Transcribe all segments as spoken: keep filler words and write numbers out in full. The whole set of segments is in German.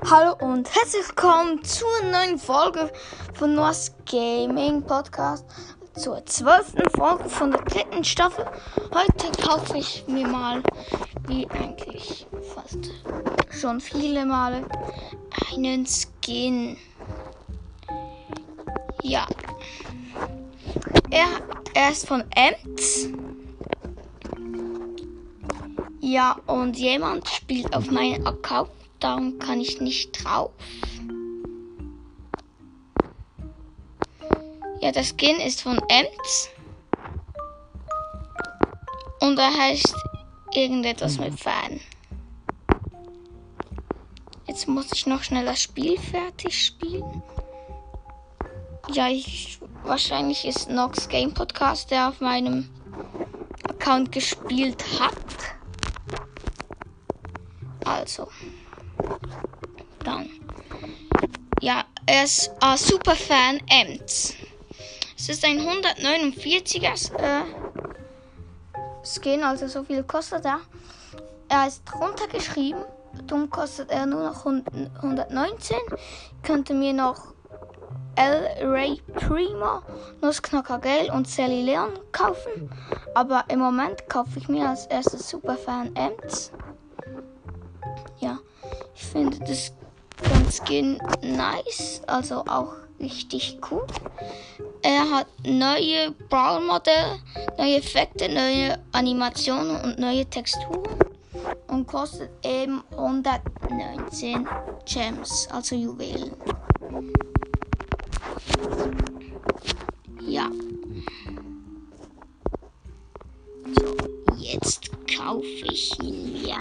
Hallo und herzlich willkommen zur neuen Folge von Noahs Gaming Podcast, zur zwölften Folge von der dritten Staffel. Heute kaufe ich mir mal, wie eigentlich fast schon viele Male, einen Skin. Ja, er, er ist von Ems. Ja, und jemand spielt auf meinen Account. Darum kann ich nicht drauf. Ja, der Skin ist von Ems. Und er heißt irgendetwas mit Fan. Jetzt muss ich noch schnell das Spiel fertig spielen. Ja, ich wahrscheinlich ist Nox Game Podcast, der auf meinem Account gespielt hat. Also. Dann. Ja, er ist ein Superfan Ems. Es ist ein hundertneunundvierziger äh, Skin, also so viel kostet er. Er ist runtergeschrieben, darum kostet er nur noch hundertneunzehn. Könnte mir noch El Rey Primo, Nussknacker Gale und Sally Leon kaufen. Aber im Moment kaufe ich mir als erstes Superfan Ems. Ja, ich finde das ganz Skin nice, also auch richtig cool. Er hat neue Brawl-Modelle, neue Effekte, neue Animationen und neue Texturen und kostet eben hundertneunzehn Gems, also Juwelen. Ja. So, jetzt kaufe ich ihn mir.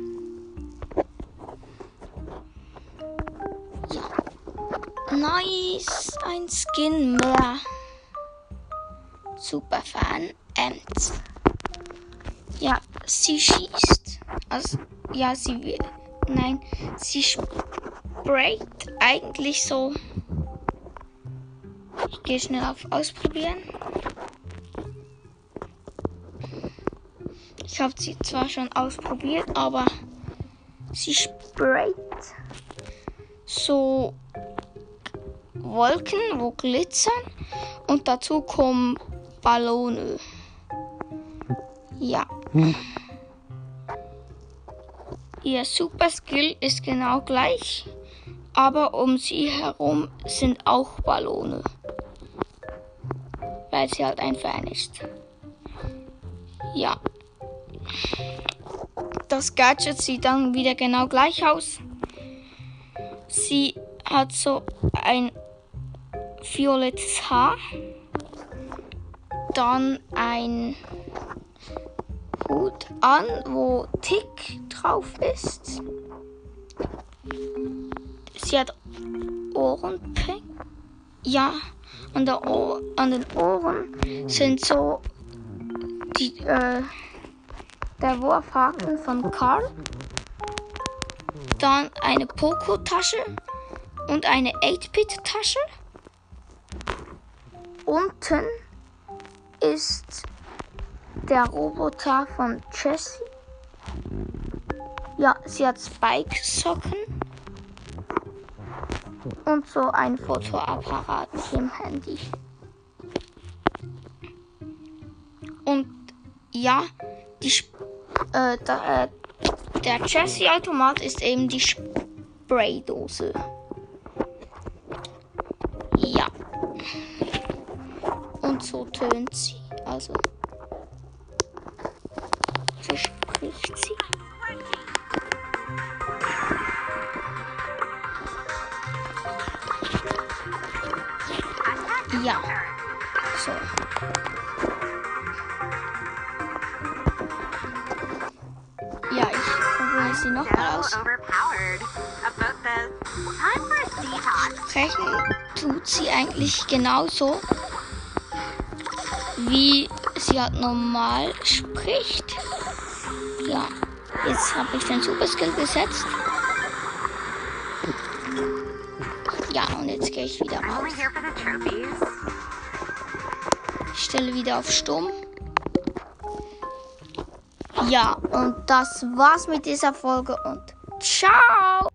Nice, ein Skin mehr. Superfan Ems. Ja, sie schießt. Also, ja, sie will. Nein, sie sprayt eigentlich so. Ich gehe schnell auf Ausprobieren. Ich habe sie zwar schon ausprobiert, aber sie sprayt so Wolken, wo glitzern, und dazu kommen Ballone. Ja. Hm. Ihr Super Skill ist genau gleich, aber um sie herum sind auch Ballone, weil sie halt ein Fan ist. Ja. Das Gadget sieht dann wieder genau gleich aus. Sie hat so ein violettes Haar, dann ein Hut an, wo Tick drauf ist. Sie hat Ohrenpink. Ja, an, der Ohr, an den Ohren sind so die, äh, der Wurfhaken von Karl. Dann eine Poco-Tasche und eine acht-Bit-Tasche. Unten ist der Roboter von Jessie. Ja, sie hat Spike-Socken und so ein Fotoapparat im Handy. Und ja, die äh, da, äh, der Jessie-Automat ist eben die Spraydose. Ja. Und so tönt sie. Also. So spricht sie. Ja. So. Ja, ich probiere sie nochmal aus. Sprechen tut sie eigentlich genauso, wie sie halt normal spricht. Ja, jetzt habe ich den Super Skill gesetzt. Ja, und jetzt gehe ich wieder raus. Ich stelle wieder auf Stumm. Ja, und das war's mit dieser Folge und ciao!